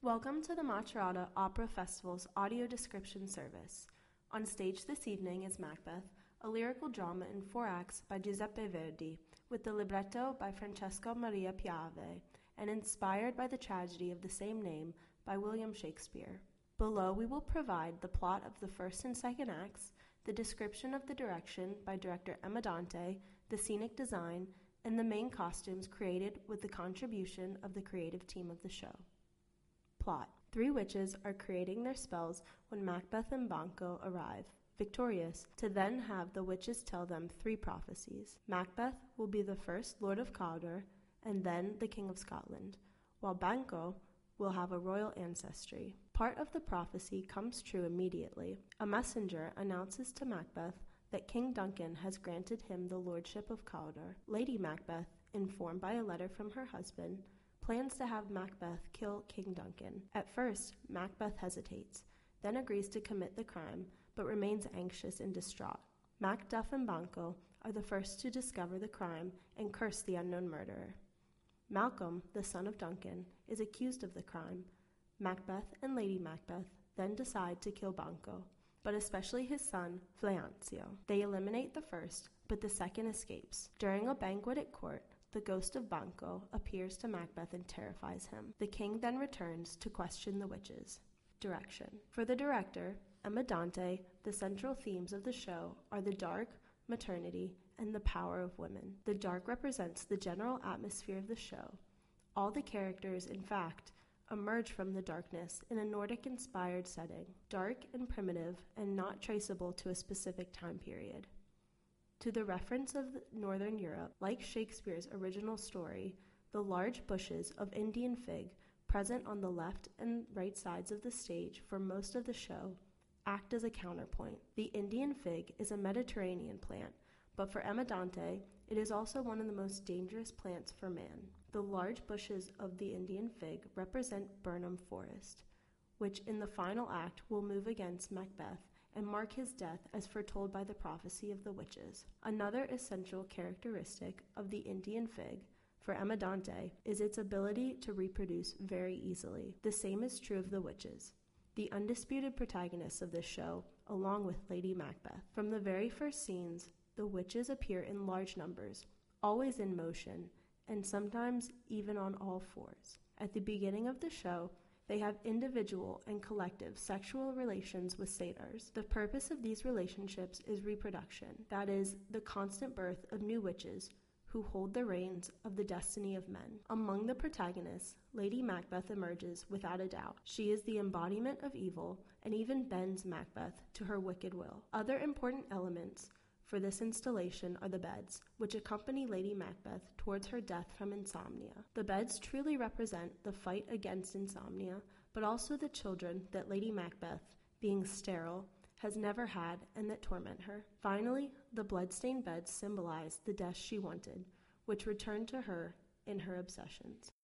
Welcome to the Macerata Opera Festival's audio description service. On stage this evening is Macbeth, a lyrical drama in 4 acts by Giuseppe Verdi, with the libretto by Francesco Maria Piave, and inspired by the tragedy of the same name by William Shakespeare. Below we will provide the plot of the first and second acts, the description of the direction by director Emma Dante, the scenic design, and the main costumes created with the contribution of the creative team of the show. Plot. 3 witches are creating their spells when Macbeth and Banquo arrive, victorious, to then have the witches tell them 3 prophecies. Macbeth will be the first Lord of Cawdor and then the King of Scotland, while Banquo will have a royal ancestry. Part of the prophecy comes true immediately. A messenger announces to Macbeth that King Duncan has granted him the lordship of Cawdor. Lady Macbeth, informed by a letter from her husband, plans to have Macbeth kill King Duncan. At first, Macbeth hesitates, then agrees to commit the crime, but remains anxious and distraught. Macduff and Banquo are the first to discover the crime and curse the unknown murderer. Malcolm, the son of Duncan, is accused of the crime. Macbeth and Lady Macbeth then decide to kill Banquo, but especially his son, Fleancio. They eliminate the first, but the second escapes. During a banquet at court, the ghost of Banquo appears to Macbeth and terrifies him. The king then returns to question the witches. Direction. For the director, Emma Dante, the central themes of the show are the dark, maternity, and the power of women. The dark represents the general atmosphere of the show. All the characters, in fact, emerge from the darkness in a Nordic-inspired setting, dark and primitive and not traceable to a specific time period. To the reference of Northern Europe, like Shakespeare's original story, the large bushes of Indian fig, present on the left and right sides of the stage for most of the show, act as a counterpoint. The Indian fig is a Mediterranean plant, but for Emma Dante, it is also one of the most dangerous plants for man. The large bushes of the Indian fig represent Burnham Forest, which in the final act will move against Macbeth and mark his death as foretold by the prophecy of the witches. Another essential characteristic of the Indian fig, for Emma Dante, is its ability to reproduce very easily. The same is true of the witches, the undisputed protagonists of this show, along with Lady Macbeth. From the very first scenes, the witches appear in large numbers, always in motion, and sometimes even on all 4s. At the beginning of the show, they have individual and collective sexual relations with satyrs. The purpose of these relationships is reproduction, that is, the constant birth of new witches who hold the reins of the destiny of men. Among the protagonists, Lady Macbeth emerges without a doubt. She is the embodiment of evil and even bends Macbeth to her wicked will. Other important elements for this installation are the beds, which accompany Lady Macbeth towards her death from insomnia. The beds truly represent the fight against insomnia, but also the children that Lady Macbeth, being sterile, has never had and that torment her. Finally, the blood-stained beds symbolize the death she wanted, which returned to her in her obsessions.